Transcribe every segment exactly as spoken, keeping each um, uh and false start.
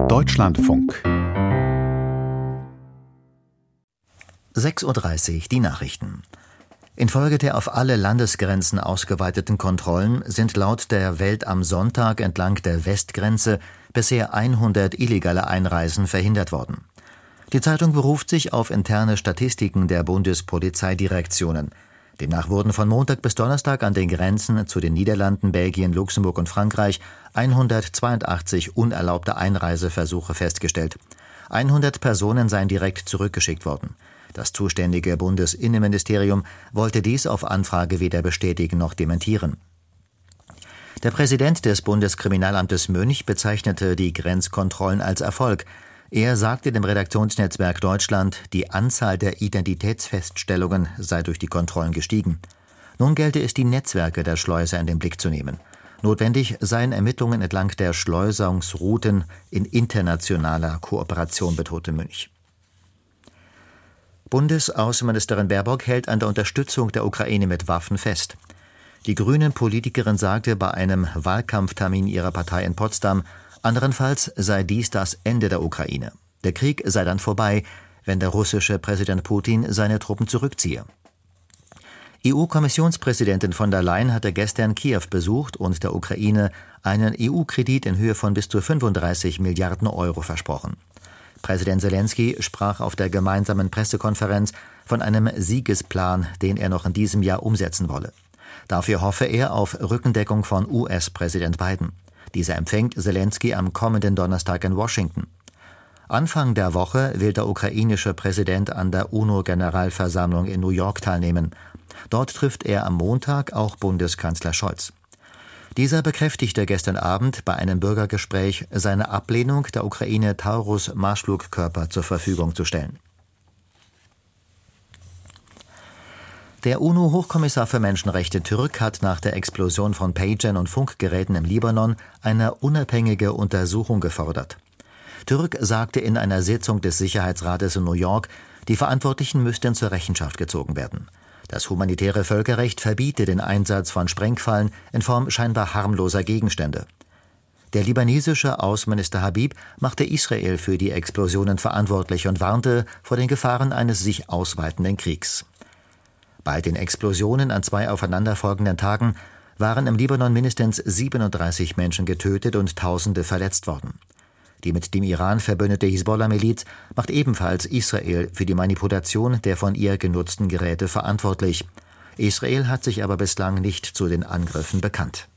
Deutschlandfunk. sechs Uhr dreißig, die Nachrichten. Infolge der auf alle Landesgrenzen ausgeweiteten Kontrollen sind laut der Welt am Sonntag entlang der Westgrenze bisher hundert illegale Einreisen verhindert worden. Die Zeitung beruft sich auf interne Statistiken der Bundespolizeidirektionen. Demnach wurden von Montag bis Donnerstag an den Grenzen zu den Niederlanden, Belgien, Luxemburg und Frankreich hundertzweiundachtzig unerlaubte Einreiseversuche festgestellt. hundert Personen seien direkt zurückgeschickt worden. Das zuständige Bundesinnenministerium wollte dies auf Anfrage weder bestätigen noch dementieren. Der Präsident des Bundeskriminalamtes Münch bezeichnete die Grenzkontrollen als Erfolg. Er sagte dem Redaktionsnetzwerk Deutschland, die Anzahl der Identitätsfeststellungen sei durch die Kontrollen gestiegen. Nun gelte es, die Netzwerke der Schleuser in den Blick zu nehmen. Notwendig seien Ermittlungen entlang der Schleusungsrouten in internationaler Kooperation, betonte Münch. Bundesaußenministerin Baerbock hält an der Unterstützung der Ukraine mit Waffen fest. Die Grünen-Politikerin sagte bei einem Wahlkampftermin ihrer Partei in Potsdam, anderenfalls sei dies das Ende der Ukraine. Der Krieg sei dann vorbei, wenn der russische Präsident Putin seine Truppen zurückziehe. E U-Kommissionspräsidentin von der Leyen hatte gestern Kiew besucht und der Ukraine einen E U-Kredit in Höhe von bis zu fünfunddreißig Milliarden Euro versprochen. Präsident Zelensky sprach auf der gemeinsamen Pressekonferenz von einem Siegesplan, den er noch in diesem Jahr umsetzen wolle. Dafür hoffe er auf Rückendeckung von U S-Präsident Biden. Dieser empfängt Zelensky am kommenden Donnerstag in Washington. Anfang der Woche will der ukrainische Präsident an der UNO-Generalversammlung in New York teilnehmen. Dort trifft er am Montag auch Bundeskanzler Scholz. Dieser bekräftigte gestern Abend bei einem Bürgergespräch seine Ablehnung, der Ukraine Taurus-Marschflugkörper zur Verfügung zu stellen. Der UNO-Hochkommissar für Menschenrechte Türk hat nach der Explosion von Pagern und Funkgeräten im Libanon eine unabhängige Untersuchung gefordert. Türk sagte in einer Sitzung des Sicherheitsrates in New York, die Verantwortlichen müssten zur Rechenschaft gezogen werden. Das humanitäre Völkerrecht verbiete den Einsatz von Sprengfallen in Form scheinbar harmloser Gegenstände. Der libanesische Außenminister Habib machte Israel für die Explosionen verantwortlich und warnte vor den Gefahren eines sich ausweitenden Kriegs. Bei den Explosionen an zwei aufeinanderfolgenden Tagen waren im Libanon mindestens siebenunddreißig Menschen getötet und Tausende verletzt worden. Die mit dem Iran verbündete Hisbollah-Miliz macht ebenfalls Israel für die Manipulation der von ihr genutzten Geräte verantwortlich. Israel hat sich aber bislang nicht zu den Angriffen bekannt.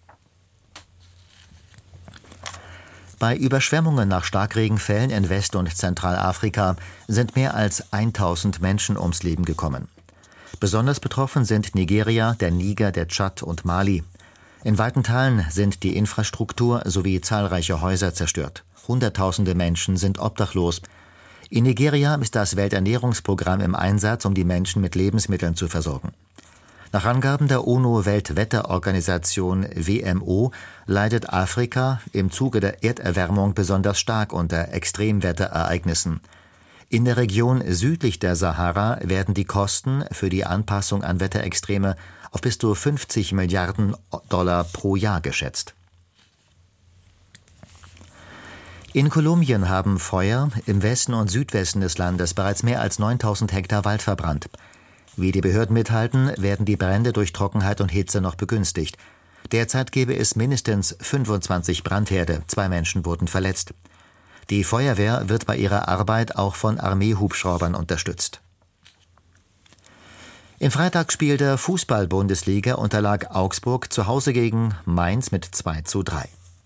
Bei Überschwemmungen nach Starkregenfällen in West- und Zentralafrika sind mehr als tausend Menschen ums Leben gekommen. Besonders betroffen sind Nigeria, der Niger, der Tschad und Mali. In weiten Teilen sind die Infrastruktur sowie zahlreiche Häuser zerstört. Hunderttausende Menschen sind obdachlos. In Nigeria ist das Welternährungsprogramm im Einsatz, um die Menschen mit Lebensmitteln zu versorgen. Nach Angaben der UNO-Weltwetterorganisation W M O leidet Afrika im Zuge der Erderwärmung besonders stark unter Extremwetterereignissen. In der Region südlich der Sahara werden die Kosten für die Anpassung an Wetterextreme auf bis zu fünfzig Milliarden Dollar pro Jahr geschätzt. In Kolumbien haben Feuer im Westen und Südwesten des Landes bereits mehr als neuntausend Hektar Wald verbrannt. Wie die Behörden mithalten, werden die Brände durch Trockenheit und Hitze noch begünstigt. Derzeit gäbe es mindestens fünfundzwanzig Brandherde, zwei Menschen wurden verletzt. Die Feuerwehr wird bei ihrer Arbeit auch von Armeehubschraubern unterstützt. Im Freitagsspiel der Fußball-Bundesliga unterlag Augsburg zu Hause gegen Mainz mit zwei zu drei.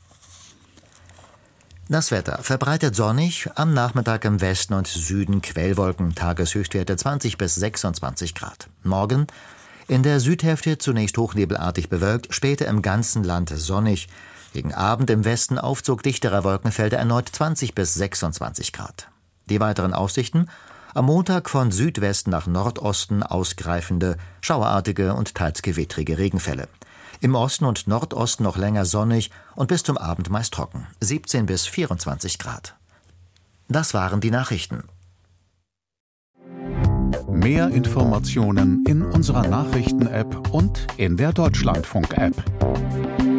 Das Wetter: verbreitet sonnig, am Nachmittag im Westen und Süden Quellwolken, Tageshöchstwerte zwanzig bis sechsundzwanzig Grad. Morgen in der Südhälfte zunächst hochnebelartig bewölkt, später im ganzen Land sonnig. Gegen Abend im Westen Aufzug dichterer Wolkenfelder, erneut zwanzig bis sechsundzwanzig Grad. Die weiteren Aussichten: am Montag von Südwesten nach Nordosten ausgreifende, schauerartige und teils gewittrige Regenfälle. Im Osten und Nordosten noch länger sonnig und bis zum Abend meist trocken, siebzehn bis vierundzwanzig Grad. Das waren die Nachrichten. Mehr Informationen in unserer Nachrichten-App und in der Deutschlandfunk-App.